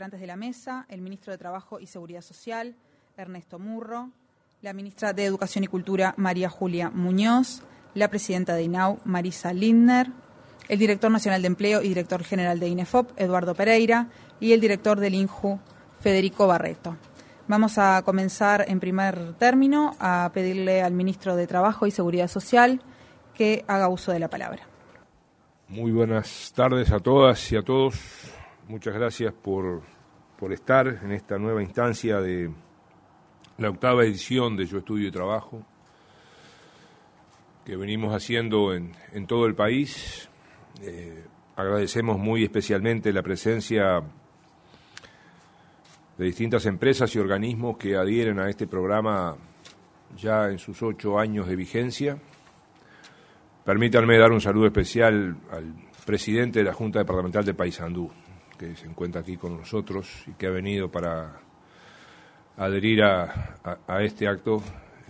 integrantes de la mesa, el ministro de Trabajo y Seguridad Social, Ernesto Murro, la ministra de Educación y Cultura, María Julia Muñoz, la presidenta de INAU, Marisa Lindner, el director nacional de Empleo y director general de INEFOP, Eduardo Pereira, y el director del INJU, Federico Barreto. Vamos a comenzar en primer término a pedirle al ministro de Trabajo y Seguridad Social que haga uso de la palabra. Muy buenas tardes a todas y a todos. Muchas gracias por estar en esta nueva instancia de la 8ª edición de Yo Estudio y Trabajo, que venimos haciendo en todo el país. Agradecemos muy especialmente la presencia de distintas empresas y organismos que adhieren a este programa ya en sus 8 años de vigencia. Permítanme dar un saludo especial al presidente de la Junta Departamental de Paysandú, que se encuentra aquí con nosotros y que ha venido para adherir a este acto,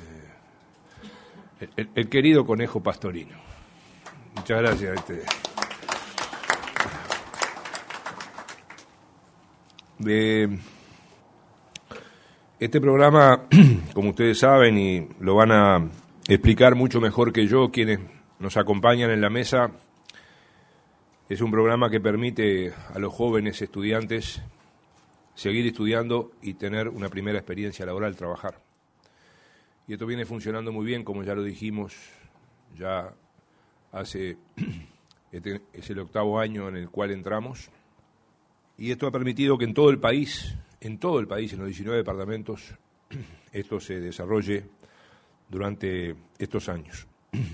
el querido Conejo Pastorino. Muchas gracias. Este programa, como ustedes saben y lo van a explicar mucho mejor que yo quienes nos acompañan en la mesa, es un programa que permite a los jóvenes estudiantes seguir estudiando y tener una primera experiencia laboral, trabajar. Y esto viene funcionando muy bien, como ya lo dijimos, ya hace, es el 8º año en el cual entramos, y esto ha permitido que en todo el país, en los 19 departamentos, esto se desarrolle durante estos años.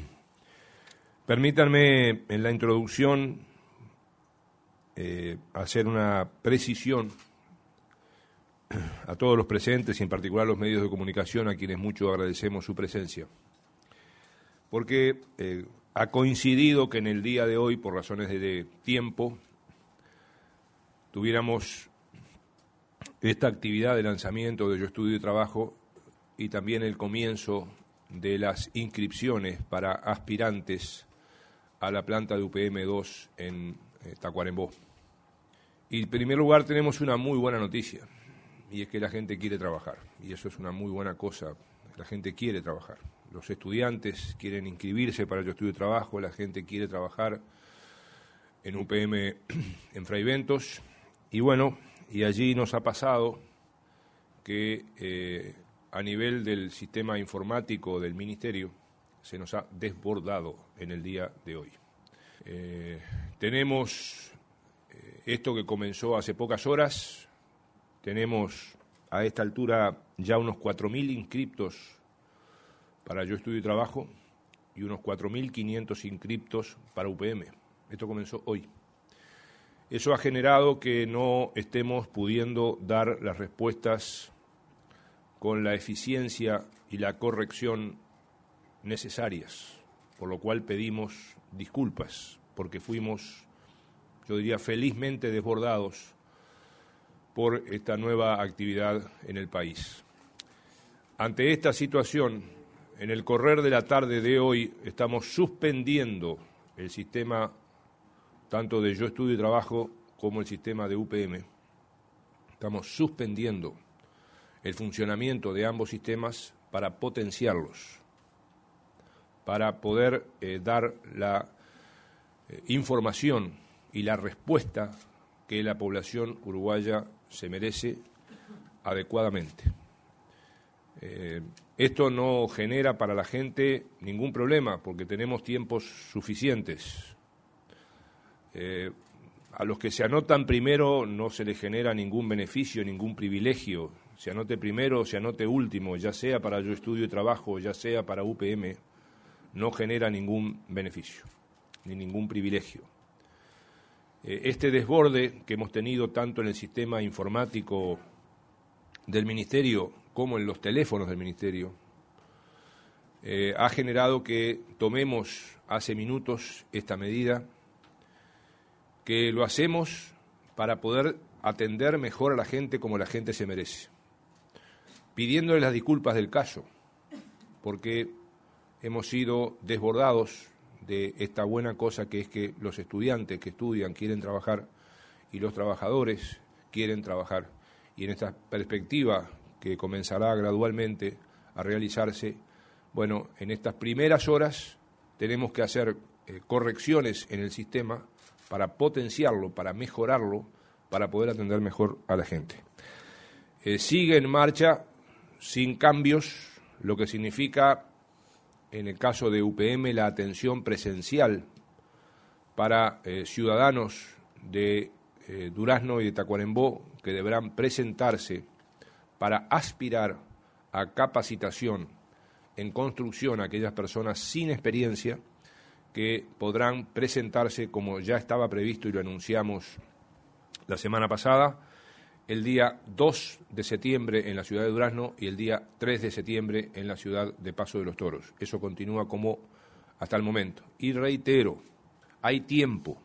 Permítanme en la introducción hacer una precisión a todos los presentes y en particular a los medios de comunicación, a quienes mucho agradecemos su presencia, porque ha coincidido que en el día de hoy, por razones de tiempo, tuviéramos esta actividad de lanzamiento de Yo Estudio y Trabajo y también el comienzo de las inscripciones para aspirantes a la planta de UPM2 en Tacuarembó. Y en primer lugar tenemos una muy buena noticia, y es que la gente quiere trabajar, y eso es una muy buena cosa. La gente quiere trabajar, los estudiantes quieren inscribirse para Yo Estudio y Trabajo, la gente quiere trabajar en UPM en Fray Bentos, y bueno, y allí nos ha pasado que a nivel del sistema informático del Ministerio se nos ha desbordado en el día de hoy. Tenemos esto que comenzó hace pocas horas, tenemos a esta altura ya unos 4.000 inscriptos para Yo Estudio y Trabajo y unos 4.500 inscriptos para UPM. Esto comenzó hoy. Eso ha generado que no estemos pudiendo dar las respuestas con la eficiencia y la corrección necesarias, por lo cual pedimos disculpas, porque fuimos, yo diría, felizmente desbordados por esta nueva actividad en el país. Ante esta situación, en el correr de la tarde de hoy, estamos suspendiendo el sistema tanto de Yo Estudio y Trabajo como el sistema de UPM. Estamos suspendiendo el funcionamiento de ambos sistemas para potenciarlos, para poder dar la información y la respuesta que la población uruguaya se merece adecuadamente. Esto no genera para la gente ningún problema, porque tenemos tiempos suficientes. A los que se anotan primero no se les genera ningún beneficio, ningún privilegio. Se anote primero o se anote último, ya sea para Yo Estudio y Trabajo, ya sea para UPM, no genera ningún beneficio, ni ningún privilegio. Este desborde que hemos tenido tanto en el sistema informático del Ministerio como en los teléfonos del Ministerio, ha generado que tomemos hace minutos esta medida, que lo hacemos para poder atender mejor a la gente como la gente se merece, pidiéndole las disculpas del caso, porque hemos sido desbordados de esta buena cosa que es que los estudiantes que estudian quieren trabajar y los trabajadores quieren trabajar. Y en esta perspectiva que comenzará gradualmente a realizarse, bueno, en estas primeras horas tenemos que hacer correcciones en el sistema para potenciarlo, para mejorarlo, para poder atender mejor a la gente. Sigue en marcha sin cambios, lo que significa, en el caso de UPM, la atención presencial para ciudadanos de Durazno y de Tacuarembó que deberán presentarse para aspirar a capacitación en construcción a aquellas personas sin experiencia que podrán presentarse, como ya estaba previsto y lo anunciamos la semana pasada, el día 2 de septiembre en la ciudad de Durazno y el día 3 de septiembre en la ciudad de Paso de los Toros. Eso continúa como hasta el momento. Y reitero, hay tiempo.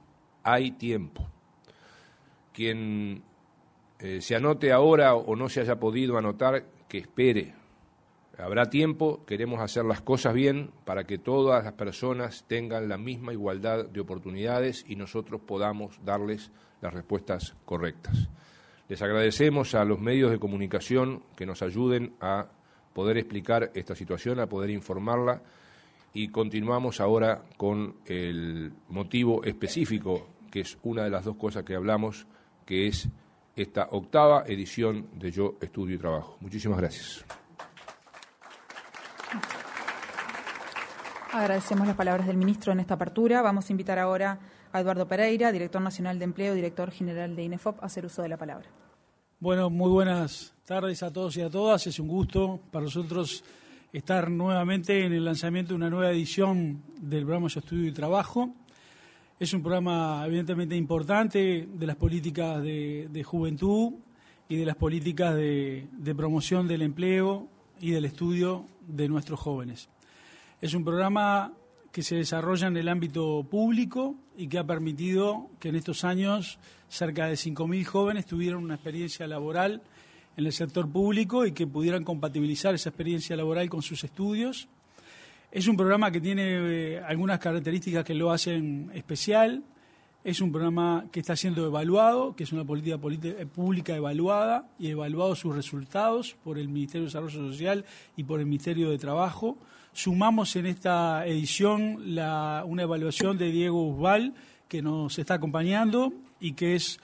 Quien se anote ahora o no se haya podido anotar, que espere. Habrá tiempo, queremos hacer las cosas bien para que todas las personas tengan la misma igualdad de oportunidades y nosotros podamos darles las respuestas correctas. Les agradecemos a los medios de comunicación que nos ayuden a poder explicar esta situación, a poder informarla, y continuamos ahora con el motivo específico, que es una de las dos cosas que hablamos, que es esta 8ª edición de Yo Estudio y Trabajo. Muchísimas gracias. Agradecemos las palabras del ministro en esta apertura. Vamos a invitar ahora a Eduardo Pereira, director nacional de Empleo, director general de INEFOP, a hacer uso de la palabra. Bueno, muy buenas tardes a todos y a todas. Es un gusto para nosotros estar nuevamente en el lanzamiento de una nueva edición del programa Yo Estudio y Trabajo. Es un programa evidentemente importante de las políticas de juventud y de las políticas de promoción del empleo y del estudio de nuestros jóvenes. Es un programa que se desarrolla en el ámbito público y que ha permitido que en estos años cerca de 5.000 jóvenes tuvieran una experiencia laboral en el sector público y que pudieran compatibilizar esa experiencia laboral con sus estudios. Es un programa que tiene algunas características que lo hacen especial. Es un programa que está siendo evaluado, que es una política pública evaluada y evaluado sus resultados por el Ministerio de Desarrollo Social y por el Ministerio de Trabajo. Sumamos en esta edición una evaluación de Diego Usbal, que nos está acompañando y que es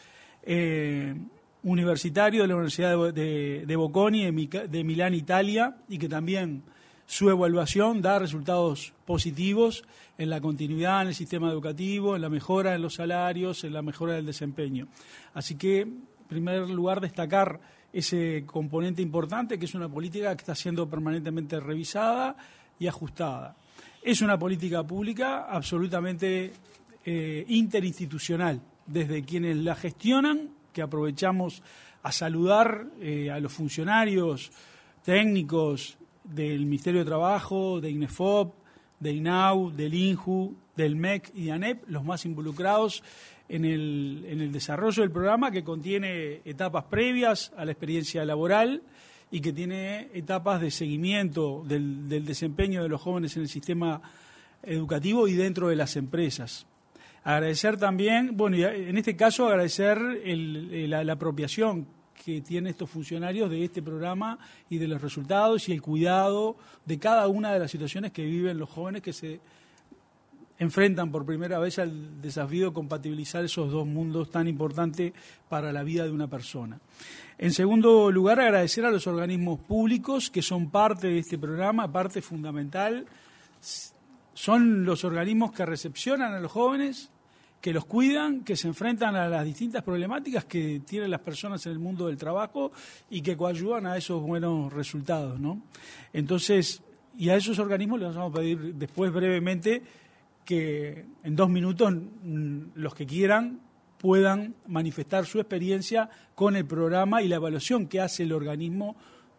universitario de la Universidad de Bocconi, de Milán, Italia, y que también su evaluación da resultados positivos en la continuidad en el sistema educativo, en la mejora de los salarios, en la mejora del desempeño. Así que, en primer lugar, destacar ese componente importante, que es una política que está siendo permanentemente revisada y ajustada. Es una política pública absolutamente interinstitucional, desde quienes la gestionan, que aprovechamos a saludar a los funcionarios técnicos del Ministerio de Trabajo, de INEFOP, de INAU, del INJU, del MEC y de ANEP, los más involucrados en el desarrollo del programa, que contiene etapas previas a la experiencia laboral y que tiene etapas de seguimiento del desempeño de los jóvenes en el sistema educativo y dentro de las empresas. Agradecer también, bueno, y en este caso agradecer la apropiación que tienen estos funcionarios de este programa y de los resultados y el cuidado de cada una de las situaciones que viven los jóvenes que se enfrentan por primera vez al desafío de compatibilizar esos dos mundos tan importantes para la vida de una persona. En segundo lugar, agradecer a los organismos públicos que son parte de este programa, parte fundamental. Son los organismos que recepcionan a los jóvenes, que los cuidan, que se enfrentan a las distintas problemáticas que tienen las personas en el mundo del trabajo y que coadyuvan a esos buenos resultados, ¿no? Entonces, y a esos organismos les vamos a pedir después brevemente que en 2 minutos los que quieran puedan manifestar su experiencia con el programa y la evaluación que hace el organismo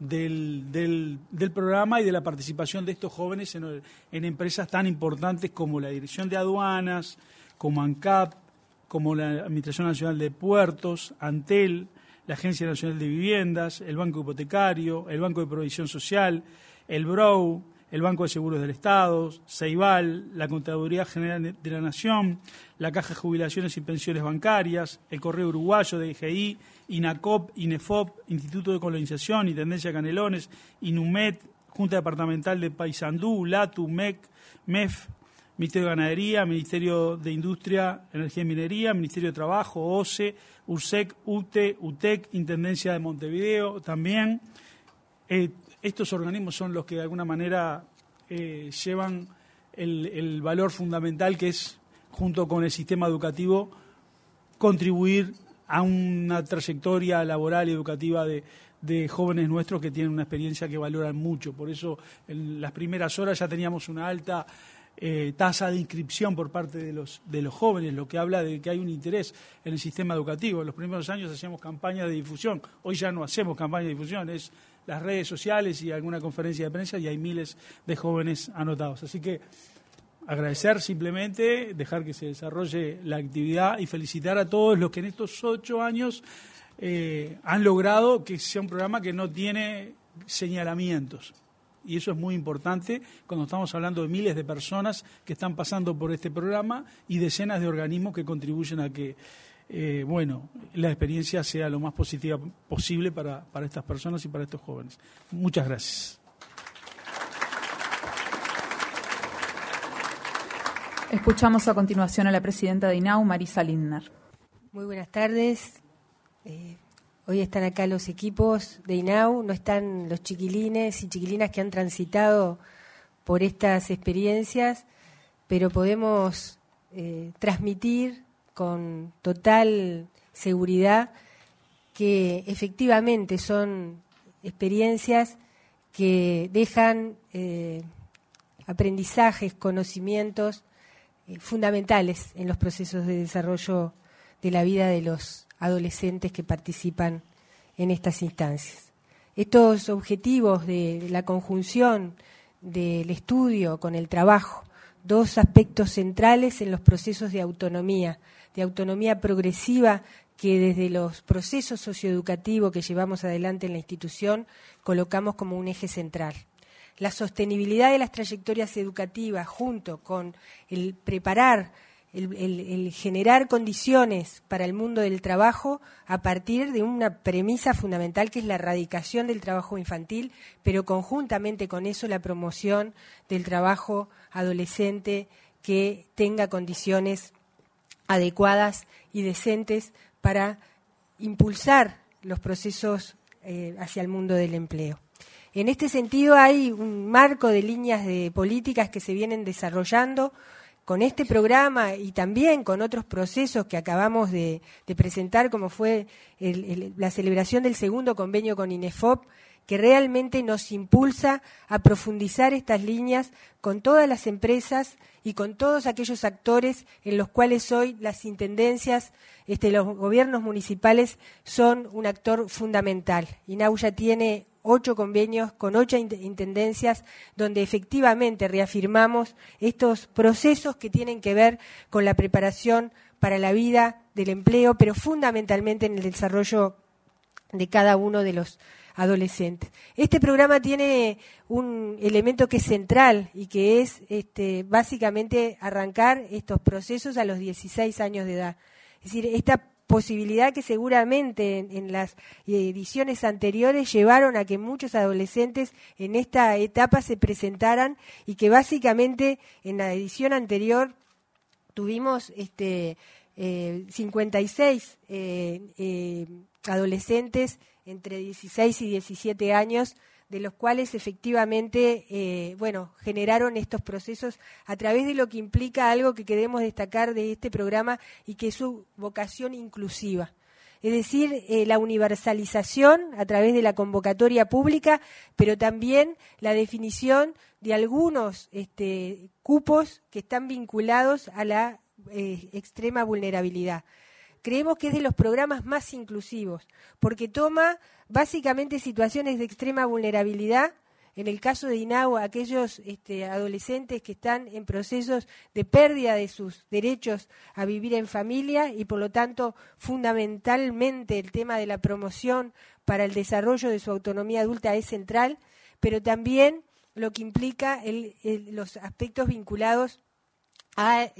del programa y de la participación de estos jóvenes en empresas tan importantes como la Dirección de Aduanas, como ANCAP, como la Administración Nacional de Puertos, ANTEL, la Agencia Nacional de Viviendas, el Banco Hipotecario, el Banco de Provisión Social, el BROU, el Banco de Seguros del Estado, Ceibal, la Contaduría General de la Nación, la Caja de Jubilaciones y Pensiones Bancarias, el Correo Uruguayo de IGI, INACOP, INEFOP, Instituto de Colonización, Intendencia Canelones, INUMED, Junta Departamental de Paysandú, LATU, MEC, MEF, Ministerio de Ganadería, Ministerio de Industria, Energía y Minería, Ministerio de Trabajo, OCE, URSEC, UTE, UTEC, Intendencia de Montevideo también. Estos organismos son los que de alguna manera llevan el valor fundamental que es, junto con el sistema educativo, contribuir a una trayectoria laboral y educativa de jóvenes nuestros que tienen una experiencia que valoran mucho. Por eso en las primeras horas ya teníamos una alta tasa de inscripción por parte de los jóvenes, lo que habla de que hay un interés en el sistema educativo. En los primeros años hacíamos campañas de difusión, hoy ya no hacemos campañas de difusión, es las redes sociales y alguna conferencia de prensa y hay miles de jóvenes anotados. Así que agradecer simplemente, dejar que se desarrolle la actividad y felicitar a todos los que en estos 8 años han logrado que sea un programa que no tiene señalamientos. Y eso es muy importante cuando estamos hablando de miles de personas que están pasando por este programa y decenas de organismos que contribuyen a que la experiencia sea lo más positiva posible para estas personas y para estos jóvenes. Muchas gracias. Escuchamos a continuación a la presidenta de INAU, Marisa Lindner. Muy buenas tardes. Hoy están acá los equipos de INAU, no están los chiquilines y chiquilinas que han transitado por estas experiencias, pero podemos transmitir con total seguridad que efectivamente son experiencias que dejan aprendizajes, conocimientos fundamentales en los procesos de desarrollo de la vida de los adolescentes que participan en estas instancias. Estos objetivos de la conjunción del estudio con el trabajo, 2 aspectos centrales en los procesos de autonomía progresiva que desde los procesos socioeducativos que llevamos adelante en la institución colocamos como un eje central. La sostenibilidad de las trayectorias educativas junto con el preparar, el generar condiciones para el mundo del trabajo a partir de una premisa fundamental que es la erradicación del trabajo infantil, pero conjuntamente con eso la promoción del trabajo adolescente que tenga condiciones adecuadas y decentes para impulsar los procesos hacia el mundo del empleo. En este sentido hay un marco de líneas de políticas que se vienen desarrollando con este programa y también con otros procesos que acabamos de presentar, como fue la celebración del segundo convenio con INEFOP, que realmente nos impulsa a profundizar estas líneas con todas las empresas y con todos aquellos actores en los cuales hoy las intendencias, los gobiernos municipales son un actor fundamental. INAU ya tiene 8 convenios con 8 intendencias donde efectivamente reafirmamos estos procesos que tienen que ver con la preparación para la vida del empleo, pero fundamentalmente en el desarrollo de cada uno de los adolescentes. Este programa tiene un elemento que es central y que es básicamente arrancar estos procesos a los 16 años de edad. Es decir, esta posibilidad que seguramente en las ediciones anteriores llevaron a que muchos adolescentes en esta etapa se presentaran y que básicamente en la edición anterior tuvimos 56 adolescentes entre 16 y 17 años, de los cuales efectivamente generaron estos procesos a través de lo que implica algo que queremos destacar de este programa y que es su vocación inclusiva. Es decir, la universalización a través de la convocatoria pública, pero también la definición de algunos cupos que están vinculados a la extrema vulnerabilidad. Creemos que es de los programas más inclusivos, porque toma básicamente situaciones de extrema vulnerabilidad, en el caso de INAU, aquellos adolescentes que están en procesos de pérdida de sus derechos a vivir en familia y, por lo tanto, fundamentalmente el tema de la promoción para el desarrollo de su autonomía adulta es central, pero también lo que implica los aspectos vinculados a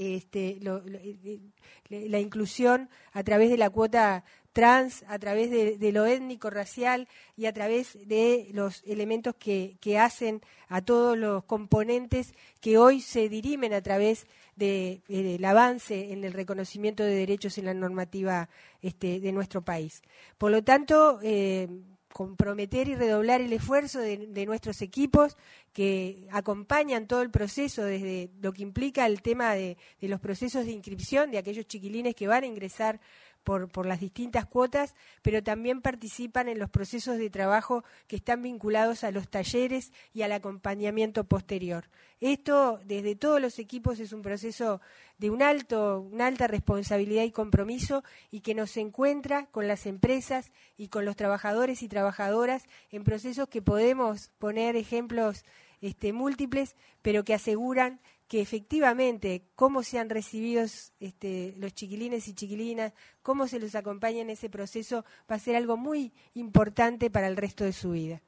la inclusión a través de la cuota trans, a través de lo étnico, racial y a través de los elementos que hacen a todos los componentes que hoy se dirimen a través del avance en el reconocimiento de derechos en la normativa de nuestro país. Por lo tanto, comprometer y redoblar el esfuerzo de nuestros equipos que acompañan todo el proceso, desde lo que implica el tema de los procesos de inscripción de aquellos chiquilines que van a ingresar por las distintas cuotas, pero también participan en los procesos de trabajo que están vinculados a los talleres y al acompañamiento posterior. Esto, desde todos los equipos, es un proceso de una alta responsabilidad y compromiso, y que nos encuentra con las empresas y con los trabajadores y trabajadoras en procesos que podemos poner ejemplos múltiples, pero que aseguran que efectivamente cómo sean recibidos los chiquilines y chiquilinas, cómo se los acompaña en ese proceso, va a ser algo muy importante para el resto de su vida.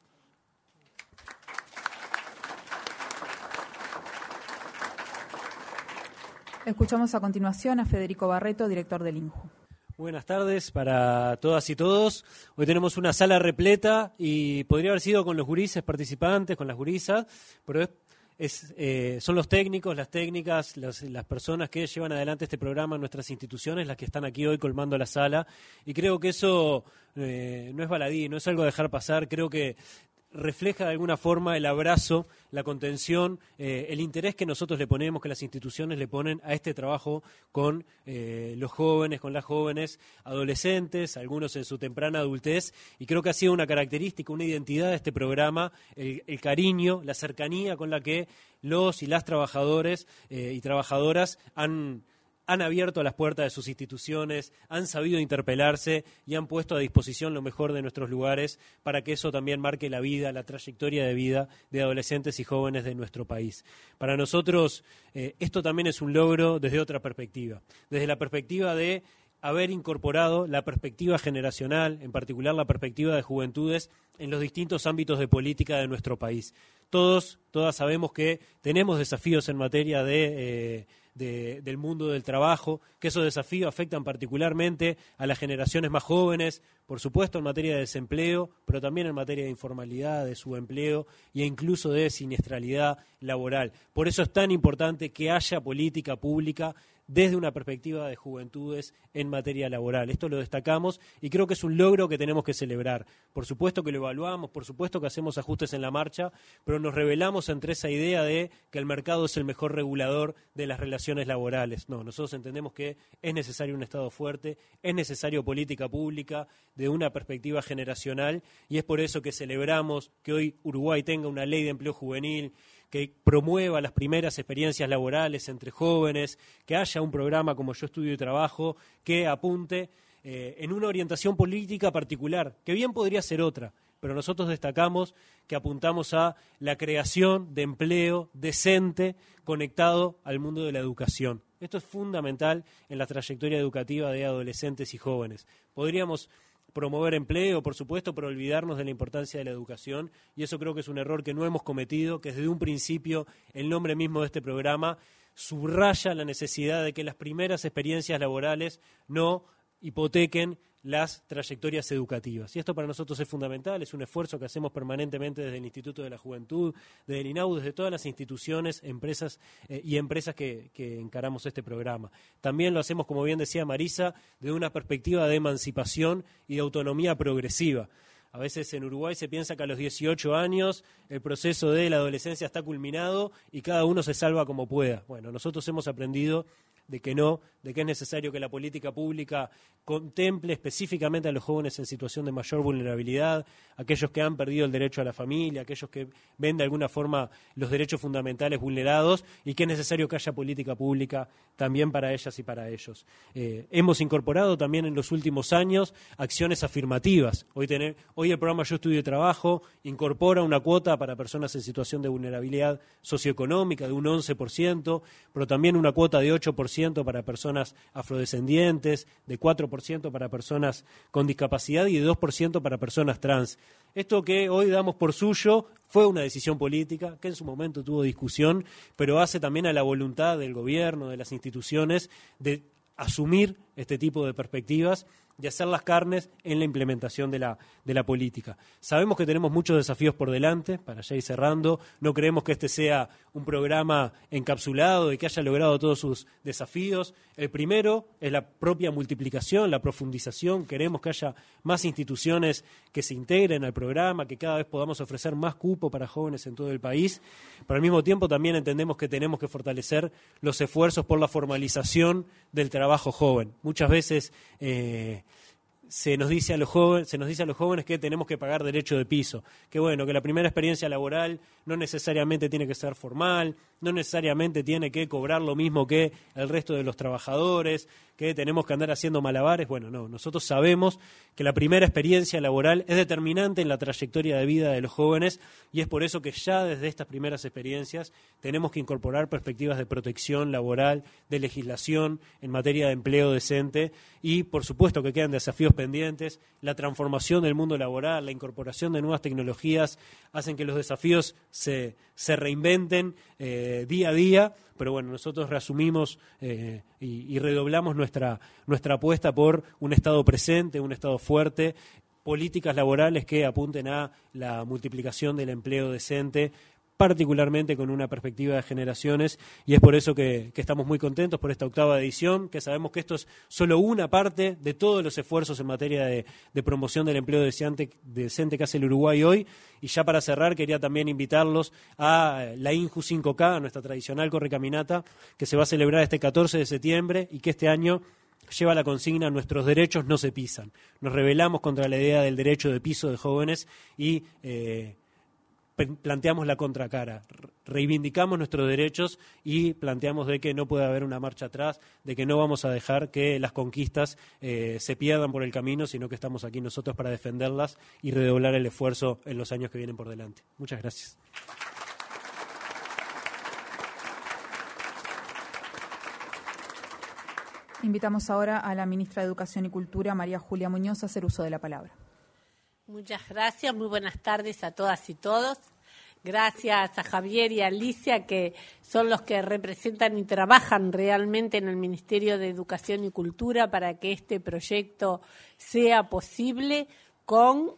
Escuchamos a continuación a Federico Barreto, director del INJU. Buenas tardes para todas y todos. Hoy tenemos una sala repleta y podría haber sido con los gurises participantes, con las gurisas, pero son los técnicos, las técnicas, las personas que llevan adelante este programa en nuestras instituciones las que están aquí hoy colmando la sala, y creo que eso no es baladí, no es algo a dejar pasar. Creo que refleja de alguna forma el abrazo, la contención, el interés que nosotros le ponemos, que las instituciones le ponen a este trabajo con los jóvenes, con las jóvenes, adolescentes, algunos en su temprana adultez, y creo que ha sido una característica, una identidad de este programa, el cariño, la cercanía con la que los y las trabajadores y trabajadoras han abierto las puertas de sus instituciones, han sabido interpelarse y han puesto a disposición lo mejor de nuestros lugares para que eso también marque la vida, la trayectoria de vida de adolescentes y jóvenes de nuestro país. Para nosotros esto también es un logro desde otra perspectiva, desde la perspectiva de haber incorporado la perspectiva generacional, en particular la perspectiva de juventudes, en los distintos ámbitos de política de nuestro país. Todas sabemos que tenemos desafíos en materia del mundo del trabajo, que esos desafíos afectan particularmente a las generaciones más jóvenes, por supuesto en materia de desempleo, pero también en materia de informalidad, de subempleo e incluso de siniestralidad laboral. Por eso es tan importante que haya política pública desde una perspectiva de juventudes en materia laboral. Esto lo destacamos y creo que es un logro que tenemos que celebrar. Por supuesto que lo evaluamos, por supuesto que hacemos ajustes en la marcha, pero nos rebelamos entre esa idea de que el mercado es el mejor regulador de las relaciones laborales. No, nosotros entendemos que es necesario un Estado fuerte, es necesario política pública de una perspectiva generacional, y es por eso que celebramos que hoy Uruguay tenga una ley de empleo juvenil, que promueva las primeras experiencias laborales entre jóvenes, que haya un programa como Yo Estudio y Trabajo que apunte en una orientación política particular, que bien podría ser otra, pero nosotros destacamos que apuntamos a la creación de empleo decente conectado al mundo de la educación. Esto es fundamental en la trayectoria educativa de adolescentes y jóvenes. Podríamos promover empleo, por supuesto, pero olvidarnos de la importancia de la educación, y eso creo que es un error que no hemos cometido, que desde un principio el nombre mismo de este programa subraya la necesidad de que las primeras experiencias laborales no hipotequen las trayectorias educativas. Y esto para nosotros es fundamental, es un esfuerzo que hacemos permanentemente desde el Instituto de la Juventud, desde el INAU, desde todas las instituciones, empresas que encaramos este programa. También lo hacemos, como bien decía Marisa, desde una perspectiva de emancipación y de autonomía progresiva. A veces en Uruguay se piensa que a los 18 años el proceso de la adolescencia está culminado y cada uno se salva como pueda. Bueno, nosotros hemos aprendido de que no, de que es necesario que la política pública contemple específicamente a los jóvenes en situación de mayor vulnerabilidad, aquellos que han perdido el derecho a la familia, aquellos que ven de alguna forma los derechos fundamentales vulnerados, y que es necesario que haya política pública también para ellas y para ellos. Hemos incorporado también en los últimos años acciones afirmativas. Hoy Hoy el programa Yo Estudio y Trabajo incorpora una cuota para personas en situación de vulnerabilidad socioeconómica de un 11%, pero también una cuota de 8% para personas afrodescendientes, de 4% para personas con discapacidad y de 2% para personas trans. Esto que hoy damos por suyo fue una decisión política que en su momento tuvo discusión, pero hace también a la voluntad del gobierno, de las instituciones, de asumir este tipo de perspectivas, de hacer las carnes en la implementación de la política. Sabemos que tenemos muchos desafíos por delante, para ya ir cerrando. No creemos que este sea un programa encapsulado y que haya logrado todos sus desafíos. El primero es la propia multiplicación, la profundización. Queremos que haya más instituciones que se integren al programa, que cada vez podamos ofrecer más cupo para jóvenes en todo el país. Pero al mismo tiempo también entendemos que tenemos que fortalecer los esfuerzos por la formalización del trabajo joven. Muchas veces se nos dice a los jóvenes que tenemos que pagar derecho de piso, que bueno, que la primera experiencia laboral no necesariamente tiene que ser formal, no necesariamente tiene que cobrar lo mismo que el resto de los trabajadores, que tenemos que andar haciendo malabares. Bueno, no, nosotros sabemos que la primera experiencia laboral es determinante en la trayectoria de vida de los jóvenes y es por eso que ya desde estas primeras experiencias tenemos que incorporar perspectivas de protección laboral, de legislación en materia de empleo decente y por supuesto que quedan desafíos pendientes. La transformación del mundo laboral, la incorporación de nuevas tecnologías hacen que los desafíos se reinventen día a día, pero bueno, nosotros reasumimos y redoblamos nuestra apuesta por un Estado presente, un Estado fuerte, políticas laborales que apunten a la multiplicación del empleo decente, particularmente con una perspectiva de generaciones, y es por eso que estamos muy contentos por esta 8ª edición, que sabemos que esto es solo una parte de todos los esfuerzos en materia de promoción del empleo decente que hace el Uruguay hoy. Y ya para cerrar, quería también invitarlos a la INJU 5K, nuestra tradicional correcaminata, que se va a celebrar este 14 de septiembre y que este año lleva la consigna "Nuestros derechos no se pisan". Nos rebelamos contra la idea del derecho de piso de jóvenes y planteamos la contracara, reivindicamos nuestros derechos y planteamos de que no puede haber una marcha atrás, de que no vamos a dejar que las conquistas se pierdan por el camino, sino que estamos aquí nosotros para defenderlas y redoblar el esfuerzo en los años que vienen por delante. Muchas gracias. Invitamos ahora a la ministra de Educación y Cultura, María Julia Muñoz, a hacer uso de la palabra. Muchas gracias, muy buenas tardes a todas y todos. Gracias a Javier y a Alicia, que son los que representan y trabajan realmente en el Ministerio de Educación y Cultura para que este proyecto sea posible con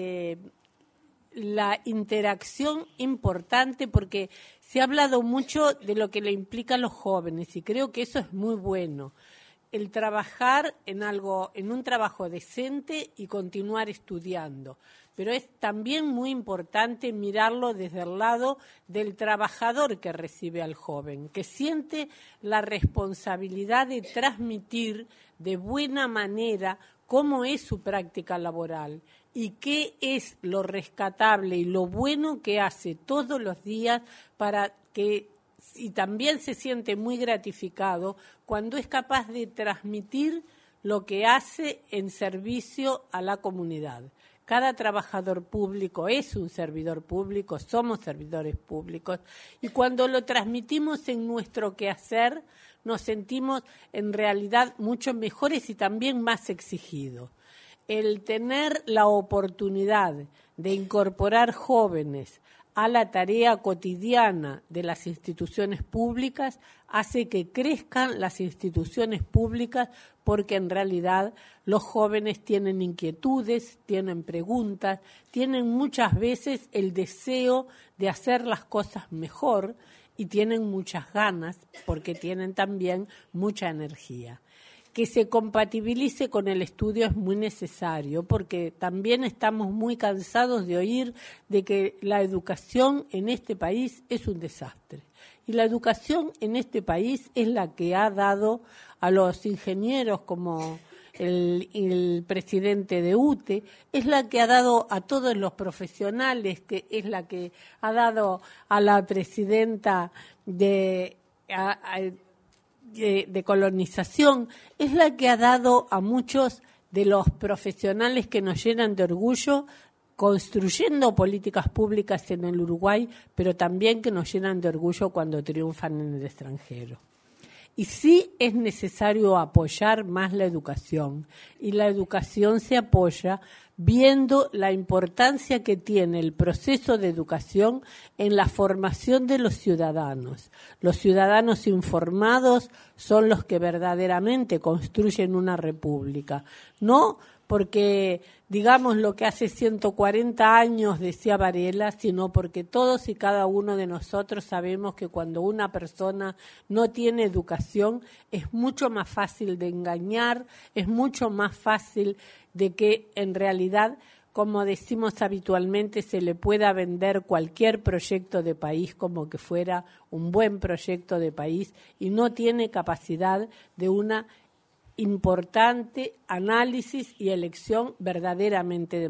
la interacción importante, porque se ha hablado mucho de lo que le implica a los jóvenes y creo que eso es muy bueno. El trabajar en un trabajo decente y continuar estudiando. Pero es también muy importante mirarlo desde el lado del trabajador que recibe al joven, que siente la responsabilidad de transmitir de buena manera cómo es su práctica laboral y qué es lo rescatable y lo bueno que hace todos los días para que... Y también se siente muy gratificado cuando es capaz de transmitir lo que hace en servicio a la comunidad. Cada trabajador público es un servidor público, somos servidores públicos, y cuando lo transmitimos en nuestro quehacer, nos sentimos en realidad mucho mejores y también más exigidos. El tener la oportunidad de incorporar jóvenes a la tarea cotidiana de las instituciones públicas hace que crezcan las instituciones públicas, porque en realidad los jóvenes tienen inquietudes, tienen preguntas, tienen muchas veces el deseo de hacer las cosas mejor y tienen muchas ganas porque tienen también mucha energía. Que se compatibilice con el estudio es muy necesario, porque también estamos muy cansados de oír de que la educación en este país es un desastre. Y la educación en este país es la que ha dado a los ingenieros, como el presidente de UTE, es la que ha dado a todos los profesionales, que es la que ha dado a la presidenta de colonización, es la que ha dado a muchos de los profesionales que nos llenan de orgullo construyendo políticas públicas en el Uruguay, pero también que nos llenan de orgullo cuando triunfan en el extranjero. Y sí es necesario apoyar más la educación, y la educación se apoya viendo la importancia que tiene el proceso de educación en la formación de los ciudadanos. Los ciudadanos informados son los que verdaderamente construyen una república, no porque digamos lo que hace 140 años decía Varela, sino porque todos y cada uno de nosotros sabemos que cuando una persona no tiene educación es mucho más fácil de engañar, es mucho más fácil de que en realidad, como decimos habitualmente, se le pueda vender cualquier proyecto de país como que fuera un buen proyecto de país y no tiene capacidad de una importante análisis y elección verdaderamente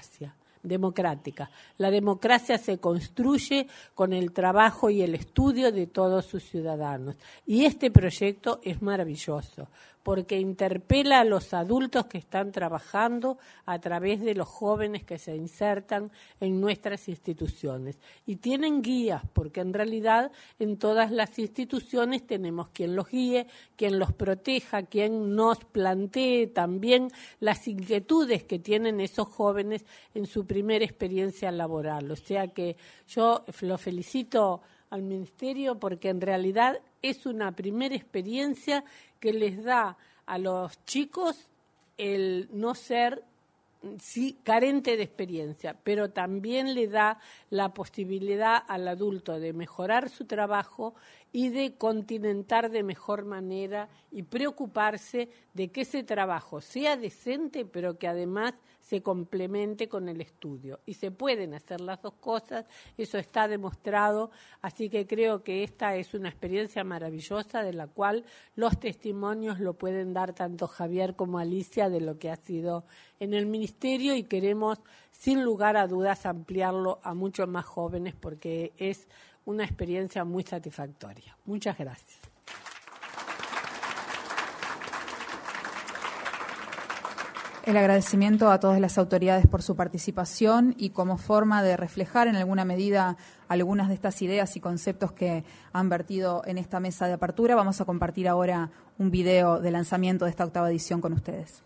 democrática. La democracia se construye con el trabajo y el estudio de todos sus ciudadanos. Y este proyecto es maravilloso, porque interpela a los adultos que están trabajando a través de los jóvenes que se insertan en nuestras instituciones. Y tienen guías, porque en realidad en todas las instituciones tenemos quien los guíe, quien los proteja, quien nos plantee también las inquietudes que tienen esos jóvenes en su primera experiencia laboral. O sea que yo lo felicito al Ministerio porque en realidad es una primera experiencia que les da a los chicos el no ser carente de experiencia, pero también le da la posibilidad al adulto de mejorar su trabajo y de continentar de mejor manera y preocuparse de que ese trabajo sea decente, pero que además se complemente con el estudio. Y se pueden hacer las dos cosas, eso está demostrado, así que creo que esta es una experiencia maravillosa de la cual los testimonios lo pueden dar tanto Javier como Alicia de lo que ha sido en el Ministerio y queremos, sin lugar a dudas, ampliarlo a muchos más jóvenes porque es una experiencia muy satisfactoria. Muchas gracias. El agradecimiento a todas las autoridades por su participación y como forma de reflejar en alguna medida algunas de estas ideas y conceptos que han vertido en esta mesa de apertura, vamos a compartir ahora un video de lanzamiento de esta 8ª edición con ustedes.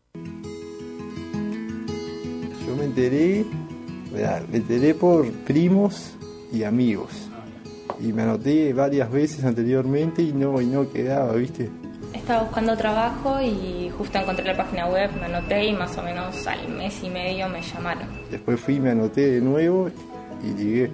Yo me enteré por primos y amigos. Y me anoté varias veces anteriormente y no quedaba, ¿viste? Estaba buscando trabajo y justo encontré la página web, me anoté y más o menos al mes y medio me llamaron. Después me anoté de nuevo y llegué.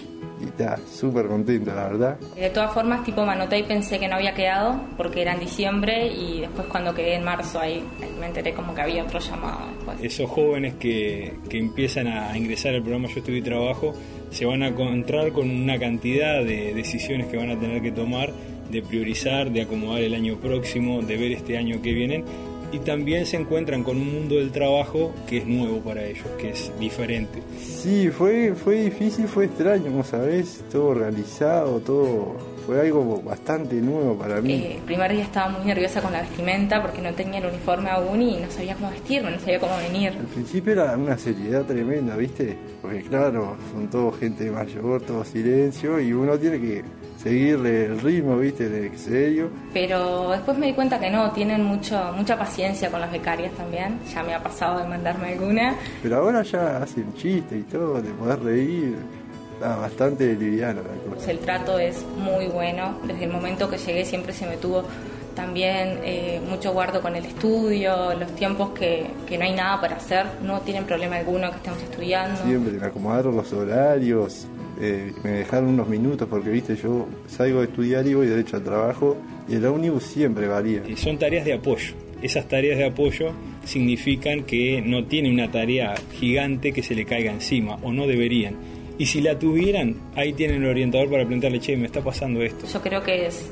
Y está súper contento, la verdad. De todas formas, me anoté y pensé que no había quedado porque era en diciembre y después cuando quedé en marzo ahí me enteré como que había otro llamado después. Esos jóvenes que empiezan a ingresar al programa Yo Estudio y Trabajo se van a encontrar con una cantidad de decisiones que van a tener que tomar, de priorizar, de acomodar el año próximo, de ver este año que vienen. Y también se encuentran con un mundo del trabajo que es nuevo para ellos, que es diferente. Sí, fue difícil, fue extraño, como sabés, todo organizado, todo fue algo bastante nuevo para mí. El primer día estaba muy nerviosa con la vestimenta porque no tenía el uniforme aún y no sabía cómo vestirme, no sabía cómo venir. Al principio era una seriedad tremenda, ¿viste? Porque claro, son todo gente mayor, todo silencio y uno tiene que seguirle el ritmo, ¿viste? De serio. Pero después me di cuenta que no, tienen mucha paciencia con las becarias también. Ya me ha pasado de mandarme alguna. Pero ahora ya hacen chistes y todo, te podés reír. Está bastante liviano la cosa. El trato es muy bueno. Desde el momento que llegué siempre se me tuvo también mucho guardo con el estudio, los tiempos que no hay nada para hacer, no tienen problema alguno que estemos estudiando. Siempre me acomodaron los horarios. Me dejaron unos minutos porque, viste, yo salgo de estudiar y voy derecho al trabajo y el ómnibus siempre varía. Y son tareas de apoyo. Esas tareas de apoyo significan que no tiene una tarea gigante que se le caiga encima, o no deberían. Y si la tuvieran, ahí tienen el orientador para preguntarle, che, me está pasando esto. Yo creo que es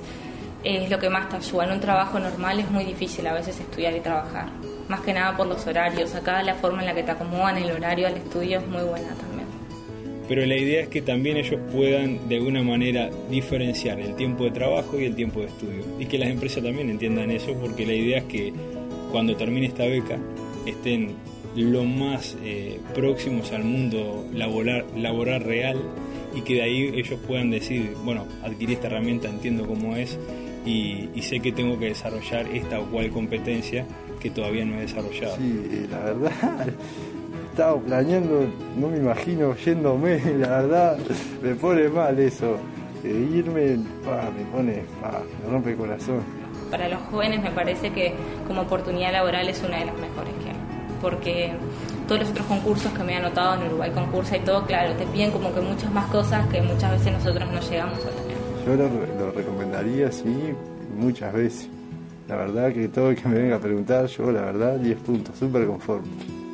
lo que más te ayuda. En un trabajo normal es muy difícil a veces estudiar y trabajar. Más que nada por los horarios. Acá la forma en la que te acomodan el horario al estudio es muy buena también. Pero la idea es que también ellos puedan de alguna manera diferenciar el tiempo de trabajo y el tiempo de estudio. Y que las empresas también entiendan eso, porque la idea es que cuando termine esta beca estén lo más próximos al mundo laboral real, y que de ahí ellos puedan decir, bueno, adquirí esta herramienta, entiendo cómo es, y sé que tengo que desarrollar esta o cual competencia que todavía no he desarrollado. Sí, la verdad, estaba planeando, no me imagino yéndome, la verdad, me pone mal eso. Irme, me rompe el corazón. Para los jóvenes me parece que como oportunidad laboral es una de las mejores que hay, porque todos los otros concursos que me he anotado en Uruguay Concursa y todo, claro, te piden como que muchas más cosas que muchas veces nosotros no llegamos a tener. Yo lo recomendaría, sí, muchas veces. La verdad que todo el que me venga a preguntar, yo la verdad 10 puntos, súper conforme.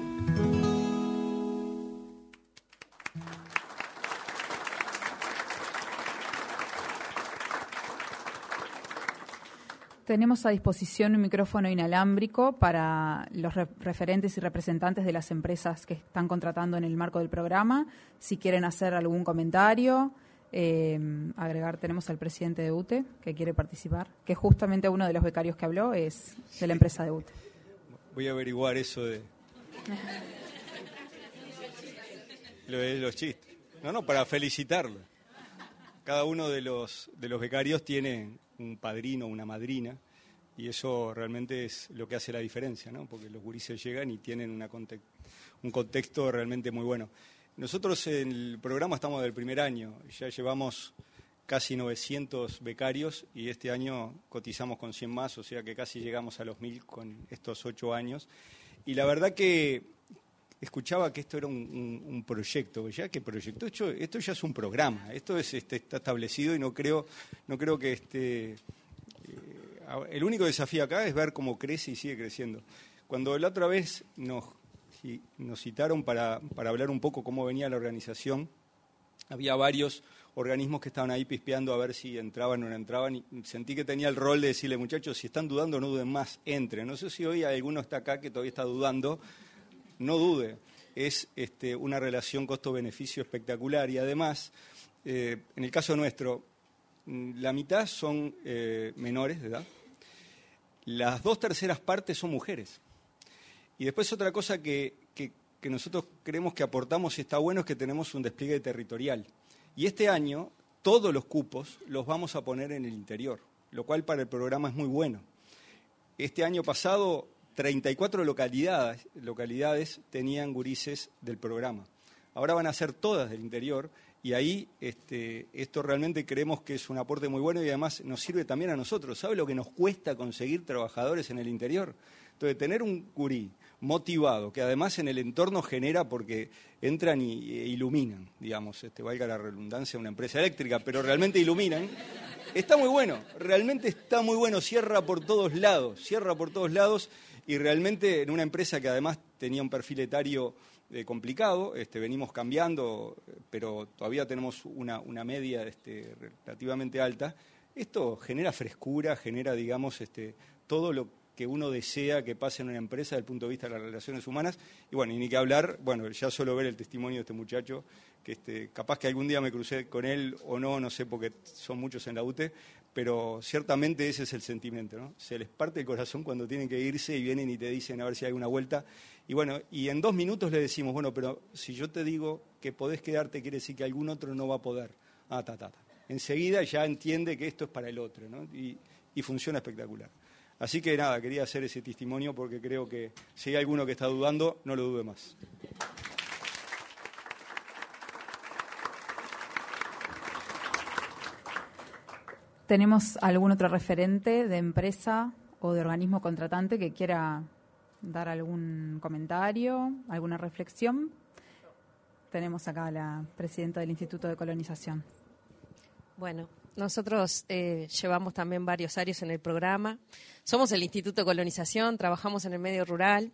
Tenemos a disposición un micrófono inalámbrico para los referentes y representantes de las empresas que están contratando en el marco del programa. Si quieren hacer algún comentario, agregar, tenemos al presidente de UTE que quiere participar, que justamente uno de los becarios que habló es de la empresa de UTE. Voy a averiguar eso de los chistes. No, para felicitarlo. Cada uno de los becarios tiene un padrino, una madrina, y eso realmente es lo que hace la diferencia, ¿no? Porque los gurises llegan y tienen un contexto realmente muy bueno. Nosotros en el programa estamos del primer año, ya llevamos casi 900 becarios y este año cotizamos con 100 más, o sea que casi llegamos a los 1000 con estos 8 años. Y la verdad que escuchaba que esto era un proyecto, ya que proyecto, esto ya es un programa, esto está establecido y no creo que el único desafío acá es ver cómo crece y sigue creciendo. Cuando la otra vez nos citaron para hablar un poco cómo venía la organización, había varios organismos que estaban ahí pispeando a ver si entraban o no entraban, y sentí que tenía el rol de decirle, muchachos, si están dudando, no duden más, entren. No sé si hoy alguno está acá que todavía está dudando, no dude, es una relación costo-beneficio espectacular, y además, en el caso nuestro, la mitad son menores de edad, las 2/3 partes son mujeres. Y después otra cosa que nosotros creemos que aportamos y está bueno es que tenemos un despliegue territorial. Y este año todos los cupos los vamos a poner en el interior, lo cual para el programa es muy bueno. Este año pasado 34 localidades tenían gurises del programa. Ahora van a ser todas del interior y ahí esto realmente creemos que es un aporte muy bueno y además nos sirve también a nosotros. ¿Sabe lo que nos cuesta conseguir trabajadores en el interior? Entonces, tener un gurí motivado, que además en el entorno genera, porque entran e iluminan, digamos, valga la redundancia, una empresa eléctrica, pero realmente iluminan, está muy bueno, realmente está muy bueno, cierra por todos lados, y realmente en una empresa que además tenía un perfil etario complicado, venimos cambiando, pero todavía tenemos una media relativamente alta. Esto genera frescura, genera, digamos, todo lo que uno desea que pase en una empresa desde el punto de vista de las relaciones humanas. Y bueno, y ni que hablar, bueno, ya solo ver el testimonio de este muchacho, que capaz que algún día me crucé con él o no sé, porque son muchos en la UTE, pero ciertamente ese es el sentimiento, ¿no? Se les parte el corazón cuando tienen que irse y vienen y te dicen a ver si hay una vuelta. Y bueno, y en 2 minutos le decimos, bueno, pero si yo te digo que podés quedarte, quiere decir que algún otro no va a poder. Enseguida ya entiende que esto es para el otro, ¿no? Y funciona espectacular. Así que nada, quería hacer ese testimonio porque creo que si hay alguno que está dudando, no lo dude más. ¿Tenemos algún otro referente de empresa o de organismo contratante que quiera dar algún comentario, alguna reflexión? Tenemos acá a la presidenta del Instituto de Colonización. Bueno, nosotros llevamos también varios años en el programa. Somos el Instituto de Colonización, trabajamos en el medio rural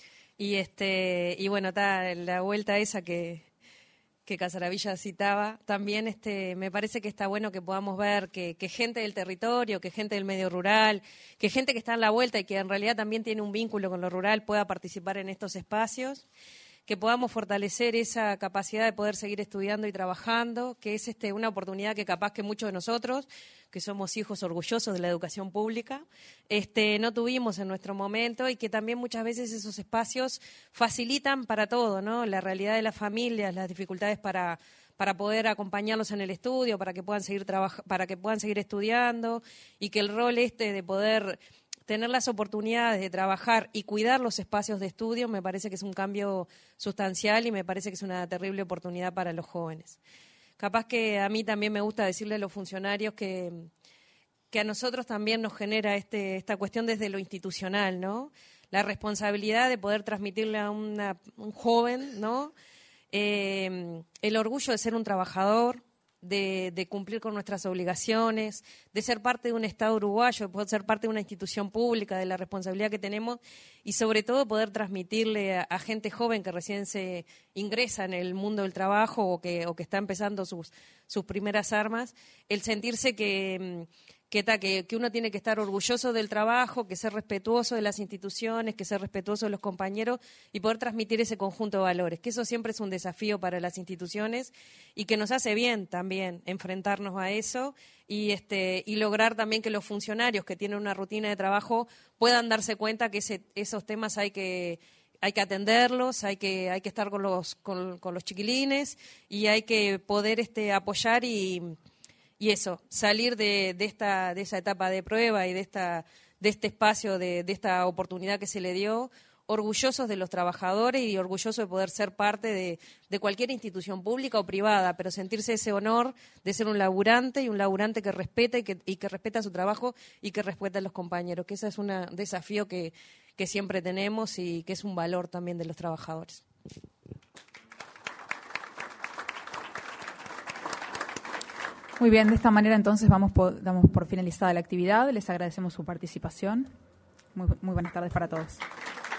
y bueno, está la vuelta esa que Casaravilla citaba. También me parece que está bueno que podamos ver que gente del territorio, que gente del medio rural, que gente que está en la vuelta y que en realidad también tiene un vínculo con lo rural pueda participar en estos espacios. que podamos fortalecer esa capacidad de poder seguir estudiando y trabajando, que es una oportunidad que capaz que muchos de nosotros, que somos hijos orgullosos de la educación pública, no tuvimos en nuestro momento, y que también muchas veces esos espacios facilitan para todo, ¿no? La realidad de las familias, las dificultades para poder acompañarlos en el estudio, para que puedan seguir estudiando, y que el rol de poder tener las oportunidades de trabajar y cuidar los espacios de estudio me parece que es un cambio sustancial, y me parece que es una terrible oportunidad para los jóvenes. Capaz que a mí también me gusta decirle a los funcionarios que a nosotros también nos genera esta cuestión desde lo institucional, ¿no? La responsabilidad de poder transmitirle a un joven, ¿no? El orgullo de ser un trabajador, de cumplir con nuestras obligaciones, de ser parte de un Estado uruguayo, de poder ser parte de una institución pública, de la responsabilidad que tenemos, y sobre todo poder transmitirle a gente joven que recién se ingresa en el mundo del trabajo o que está empezando sus primeras armas, el sentirse que uno tiene que estar orgulloso del trabajo, que ser respetuoso de las instituciones, que ser respetuoso de los compañeros, y poder transmitir ese conjunto de valores, que eso siempre es un desafío para las instituciones, y que nos hace bien también enfrentarnos a eso, y lograr también que los funcionarios que tienen una rutina de trabajo puedan darse cuenta que esos temas hay que atenderlos, hay que estar con los chiquilines, y hay que poder apoyar y eso, salir de esa etapa de prueba y de este espacio, de esta oportunidad que se le dio, orgullosos de los trabajadores y orgullosos de poder ser parte de cualquier institución pública o privada, pero sentirse ese honor de ser un laburante, y un laburante que respeta y que respeta su trabajo y que respeta a los compañeros, que ese es un desafío que siempre tenemos y que es un valor también de los trabajadores. Muy bien, de esta manera entonces damos por finalizada la actividad. Les agradecemos su participación. Muy buenas tardes para todos.